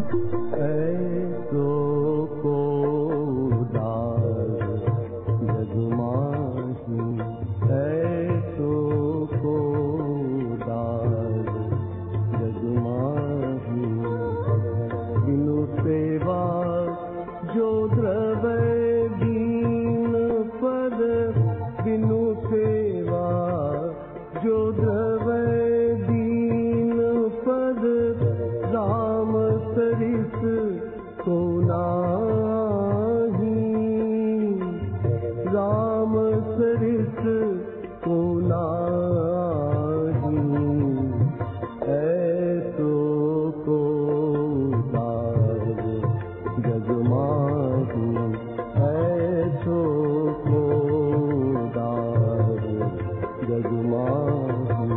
ऐसो को उदार जग माही, ऐसो को उदार जग माही। बिनु सेवा जो द्रवै दीन पद, बिनु सेवा जो द्रवै दीन पद, राम सरिस को नाही, राम सरिस को नाही। ऐसो को उदार जग माही, ऐसो को उदार जग माही।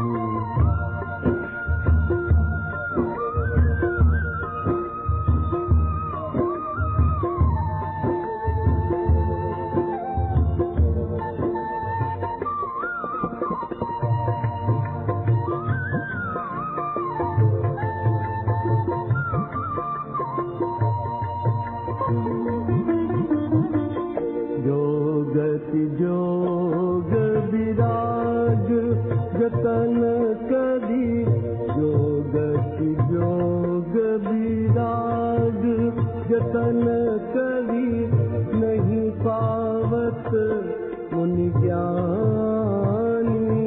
जोग विराग जतन करी, जोगति जोग विराग जतन करी, नहीं पावत मुनि ज्ञानी।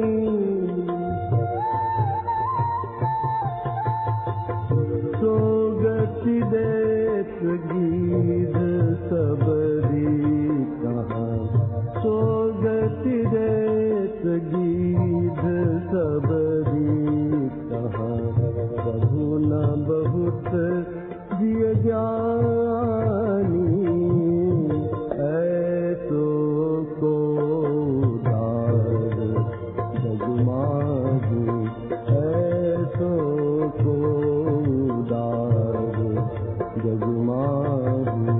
सोगति देत गीध सबरी कहाँ, सोगति देत गीध सबरी कहाँ। प्रभु न बहुत जिय ज्ञानी, ऐसो को उदार जग माही, ऐसो को उदार जग माही।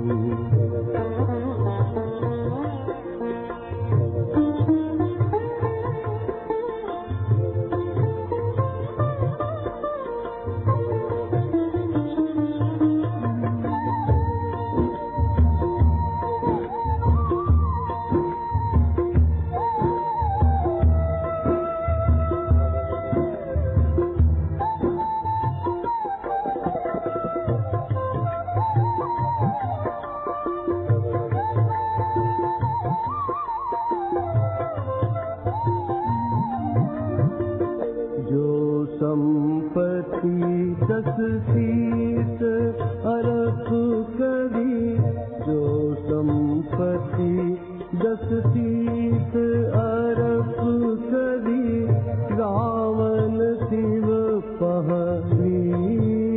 संपत्ति दस शीत अरफ करी, जो संपत्ति दस शीत अरफ करी, रावण शिव पहरीनी।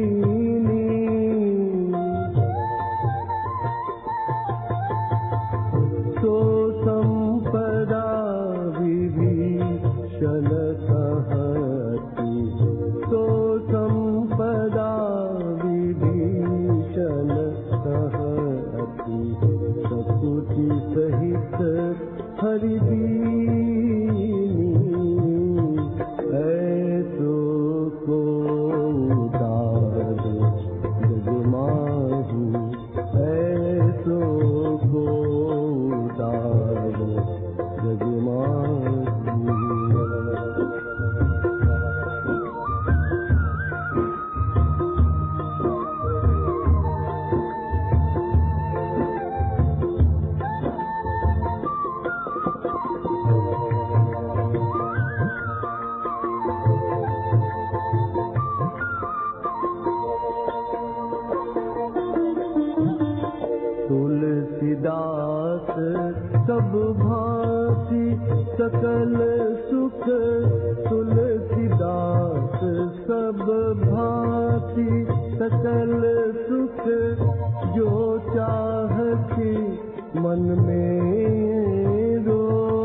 तो संपदा विभीषण कहती, तो संपदा विभीषण कहती, सकुचि सहित हरिदीनी। ऐसो को उदार जग माही, ऐसो को उदार जग माही। तुलसीदास सब भांति सकल सुख, तुलसीदास सब भांति सकल सुख, जो चाहती मन में रो।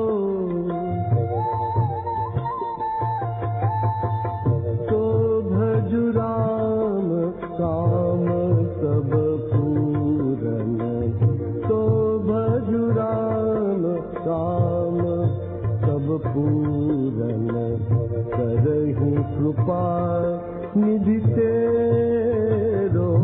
तो भजु राम काम सब पूरन, तो भजु राम काम सब पूरन, करहि कृपा निधि तेरो।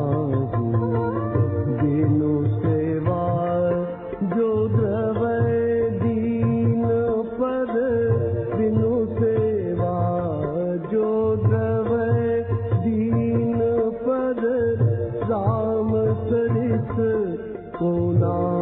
नाहि, बिनु सेवा जो द्रवै दीन पद, बिनु सेवा जो द्रवै दीन पद, राम सरिस को नाहि।